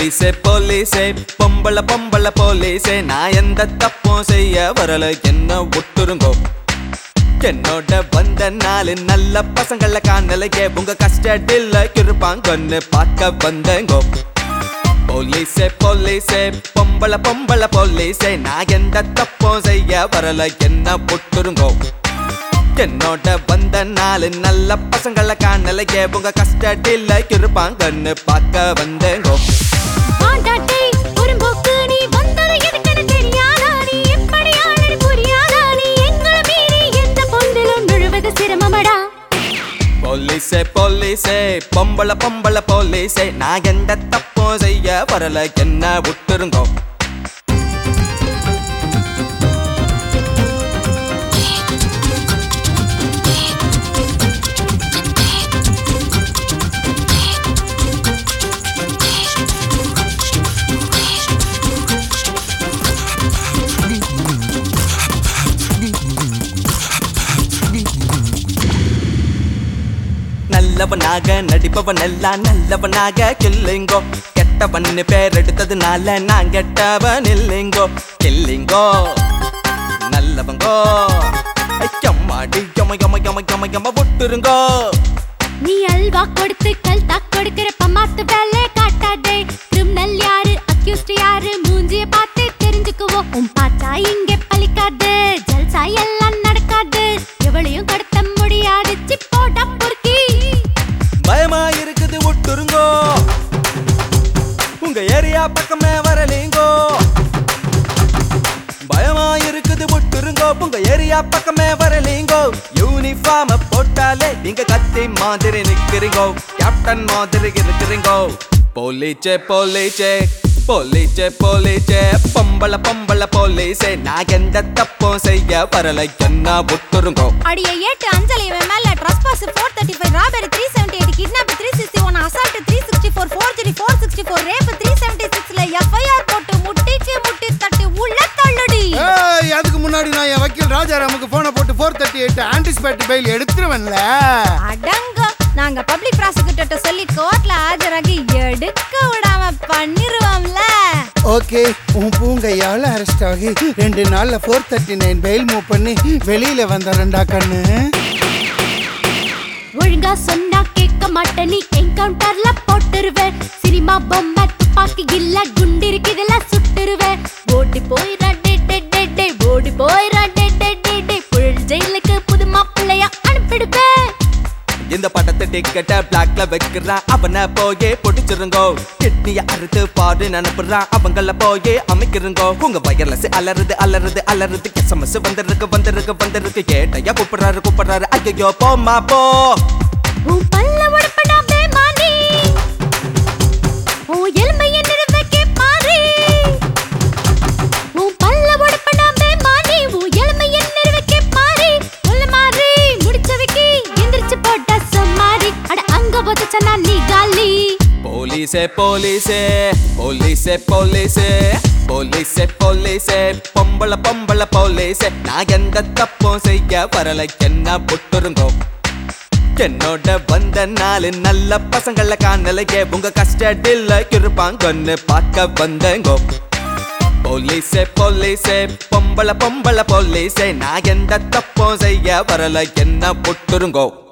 போலீஸே போலீஸே பொம்பள பொம்பள போலீஸே நான் எந்த தப்பும் செய்ய வரல என்ன விட்டுருங்கோ என்னோட வந்த நாலு நல்ல பசங்கள காணலையே உங்க கஸ்டடில இருப்பாங்கன்னு பார்க்க வந்தேங்கோ போலீஸே போலீஸே பொம்பள பொம்பள போலீஸே நான் எந்த தப்பும் செய்ய வரல என்ன விட்டுருங்கோ என்னோட வந்த நாலு நல்ல பசங்கள காணலையே உங்க கஸ்டடில இருப்பாங்கன்னு பார்க்க வந்தேங்கோ போலீஸே போலீஸே பொம்பள பொம்பள போலீஸே நான் எந்த தப்பும் செய்ய வரல என்ன விட்டுருங்கோ நல்லவனாக நடிப்பவன் எல்லாம் நல்லவனாக கில்லிங்கோ கெட்டவன் பேர் எடுத்ததுனால நான் கெட்டவன் இல்லைங்கோ கில்லிங்கோ நல்லவங்கோ ஐயம்மாடி யம யம யம யம யம விட்டுருங்கோ நீ அல்வா கொடுத்து கல்தா கொடுக்கிற பம்மாத்து வேலை காட்டாதே கிரிமினல் யாரு அக்யூஸ்ட் யாரு மூஞ்சிய பார்த்து தெரிஞ்சுக்குவோம் உன் பாச்சா இங்கே பலிக்காது ஜல்சா எல்லாம் நடக்காது எவளையும் கடத்த முடியாது சிப்போட பொறுக்கி பயமா இருக்குது விட்டுருங்கோ உங்க ஏரியா பக்கமே வரலீங்கோ பயமா இருக்குது விட்டுருங்கோ உங்க ஏரியா பக்கமே வரலீங்கோ யூனிஃபார்ம் போட்டாலே நீங்க கத்தி மாதிரி நிக்கிறீங்கோ கேப்டன் மாதிரி இருக்கிறீங்கோ போலீச்சே போலீச்சே போலீச்சே போலீச்சே பொம்பள பொம்பள போலீஸே நான் எந்த தப்பும் செய்ய வரல என்ன விட்டுருங்கோ அடிய 8 அஞ்சலி மேல trespass 435 robbery 378 kidnap 361 assault 364 forgery 464 rape 376 ல எஃப்ஐஆர் போட்டு முட்டிக்கு முட்டி தட்டி உள்ள தள்ளுடி ஏய் அதுக்கு முன்னாடி நான் என் வக்கீல் ராஜாராமுக்கு போனை போட்டு 438 ஆன்டிசிபேட் பெயில் எடுத்துருவேன்ல அடங்க நாங்க பப்ளிக் ப்ராசிக்யூட்டர்ட்ட சொல்லி கோர்ட்ல ஆஜராகி எடுக்க விடாம பண்ணிருவோம்ல ஓகே உன் பூங்கையால அரெஸ்ட் ஆகி 2 நாள்ல 439 பெயில் மூவ் பண்ணி வெளியில வந்தறண்டா கண்ணு ஒழுங்கா சொன்னா கேட்க மாட்ட நீ என்கவுண்டர்ல போட்டுருவேன் சினிமா பொம்மை துப்பாக்கி இல்ல குண்டு இருக்குதுல சுட்டுருவேன் ஓடி போயிரா டே டே டே டே ஓடி போயிரா டே டே டே டே புல் ஜெயிலுக்கு புது மாப்பிள்ளையா அனுப்பிடுவேன் இந்த படத்தை டிக்கெட்ட பிளாக்ல வைக்கிறான் அவனை போயே பொடிச்சிருங்கோ கிட்னிய அறுத்து பாடு நினைப்புறான் அவங்கள போயே அமைக்கிறங்கோ உங்க வயர்லஸ் அலறுது அலறுது அலறுது எஸ்எம்எஸ் வந்திருக்கு கேட்டையா கூப்பிடுறாரு ஐயோ போமா போ உன் பல்ல உடப்படா பேமானி உன் எலும்பைய நிறுவக்கே பாரு உன் பல்ல உடப்படா பேமானி உன் எலும்பைய நிறுவக்கே பாரு உள்ள மாறி முடிச்சவைக்கு எந்திரிச்சு போட்ட சமாரி அட அங்க போச்சனா நீ காலி போலீஸே போலீஸே போலீஸே போலீஸே போலீஸே போலீஸே பொம்பள பொம்பள போலீஸே நான் எந்த தப்பும் செய்ய வரல என்ன விட்டுருங்கோ என்னோட வந்த நாலு நல்ல பசங்கள காணலையே உங்க கஸ்டடில இருப்பாங்கன்னு பார்க்க வந்தேங்கோ போலீஸே போலீஸே பொம்பள பொம்பள போலீஸே நான் எந்த தப்பும் செய்ய வரல என்ன விட்டுருங்கோ